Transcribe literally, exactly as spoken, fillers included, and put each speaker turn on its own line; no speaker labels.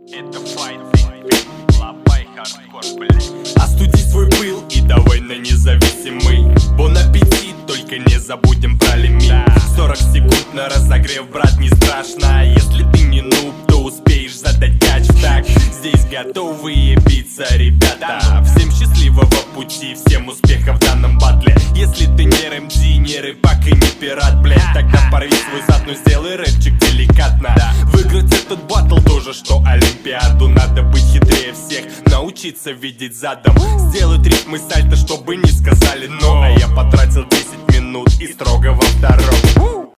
Это файтинг, лапай хардкор, блядь.
Остуди свой пыл и давай на независимый. Бон аппетит, только не забудем про лимит. Сорок секунд на разогрев, брат, не страшно. Если ты не нуб, то успеешь задать кач. Так, здесь готовые биться ребята. Всем счастливого пути, всем успехов в данном батле. Если ты не РМД, не рыбак и не пират, блядь, тогда порви свой зад, но сделай рэпчик деликатно. Выиграть этот батл тоже, что Олимпиаду. Надо быть хитрее всех, научиться видеть задом. Сделать рифмы сальто, чтобы не сказали но. А я потратил десять минут и строго во втором.